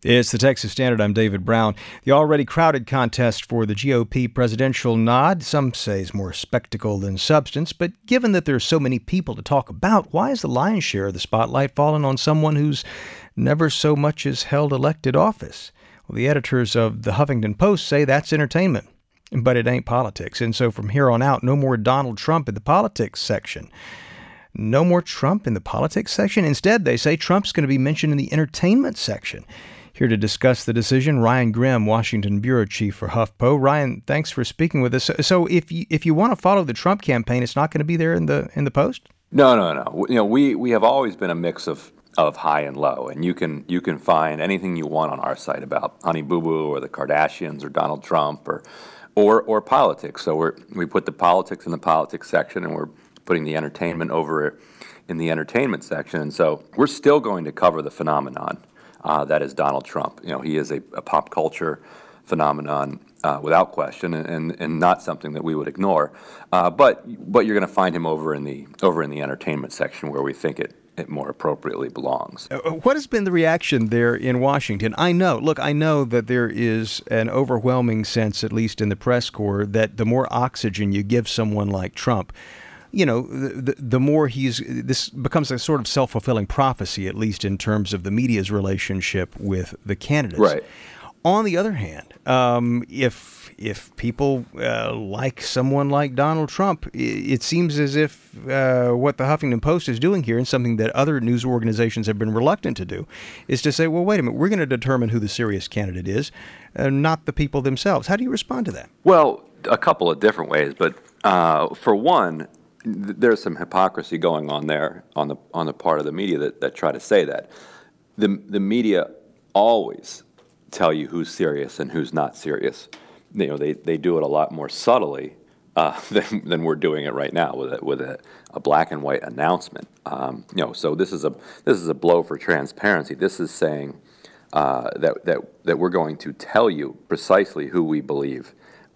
It's the Texas Standard. I'm David Brown. The already crowded contest for the GOP presidential nod, some say is more spectacle than substance, but given that there's so many people to talk about, why is the lion's share of the spotlight falling on someone who's never so much as held elected office? Well, the editors of the Huffington Post say that's entertainment, but it ain't politics. And so from here on out, no more Donald Trump in the politics section. No more Trump in the politics section. Instead, they say Trump's going to be mentioned in the entertainment section. Here to discuss the decision, Ryan Grim, Washington bureau chief for HuffPo. Ryan, thanks for speaking with us. So if you want to follow the Trump campaign, it's not going to be there in the Post? No. We have always been a mix of high and low, and you can find anything you want on our site about Honey Boo Boo or the Kardashians or Donald Trump or politics. So we put the politics in the politics section, and we're putting the entertainment over in the entertainment section. And so we're still going to cover the phenomenon that is Donald Trump. He is a pop culture phenomenon without question, and not something that we would ignore. But you're going to find him over in the entertainment section where we think it more appropriately belongs. What has been the reaction there in Washington? I know that there is an overwhelming sense, at least in the press corps, that the more oxygen you give someone like Trump, the more this becomes a sort of self-fulfilling prophecy, at least in terms of the media's relationship with the candidates. Right. On the other hand, if people like someone like Donald Trump, it seems as if what the Huffington Post is doing here, and something that other news organizations have been reluctant to do, is to say, well, wait a minute, we're going to determine who the serious candidate is, not the people themselves. How do you respond to that? Well, a couple of different ways, but for one, there's some hypocrisy going on there on the part of the media that try to say that. The media always tell you who's serious and who's not serious. They do it a lot more subtly than we're doing it right now with a black and white announcement. So this is a blow for transparency. This is saying that we're going to tell you precisely who we believe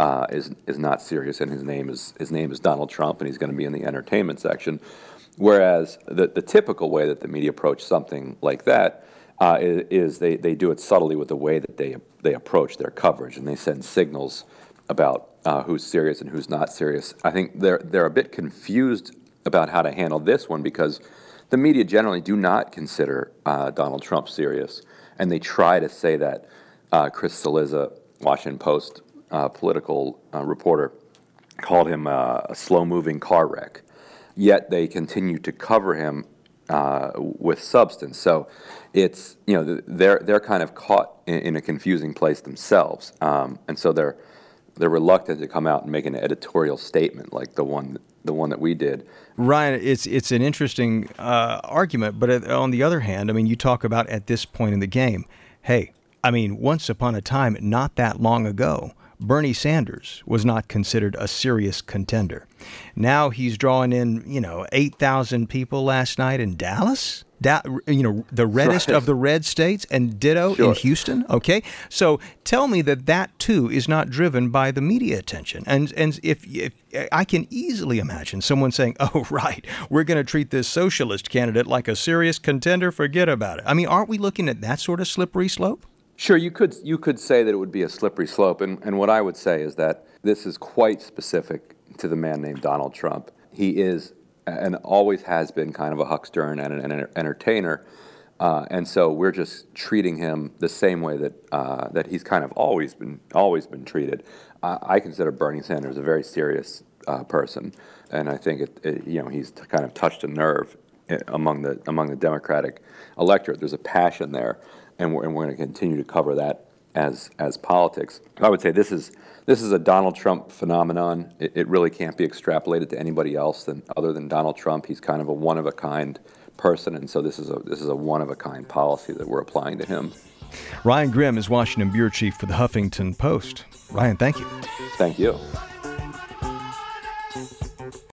is not serious, and his name is Donald Trump, and he's going to be in the entertainment section. Whereas the typical way that the media approach something like that is they do it subtly with the way that they approach their coverage, and they send signals about who's serious and who's not serious. I think they're a bit confused about how to handle this one, because the media generally do not consider Donald Trump serious, and they try to say that. Chris Cillizza, Washington Post political reporter, called him a slow-moving car wreck. Yet they continue to cover him with substance. So it's they're kind of caught in a confusing place themselves, and so they're reluctant to come out and make an editorial statement like the one that we did. Ryan, it's an interesting argument, but on the other hand, you talk about at this point in the game. Hey, once upon a time, not that long ago, Bernie Sanders was not considered a serious contender. Now he's drawing in, 8,000 people last night in Dallas, the reddest of the red states, and ditto in Houston. Okay, so tell me that too is not driven by the media attention. And if I can easily imagine someone saying, "Oh, right, we're going to treat this socialist candidate like a serious contender. Forget about it." Aren't we looking at that sort of slippery slope? Sure, you could say that it would be a slippery slope, and what I would say is that this is quite specific to the man named Donald Trump. He is and always has been kind of a huckster and an entertainer, and so we're just treating him the same way that he's kind of always been treated. I consider Bernie Sanders a very serious person, and I think he's kind of touched a nerve among the Democratic electorate. There's a passion there. And we're going to continue to cover that as politics. I would say this is a Donald Trump phenomenon. It really can't be extrapolated to anybody else other than Donald Trump. He's kind of a one-of-a-kind person, and so this is a one-of-a-kind policy that we're applying to him. Ryan Grim is Washington bureau chief for the Huffington Post. Ryan, thank you. Thank you.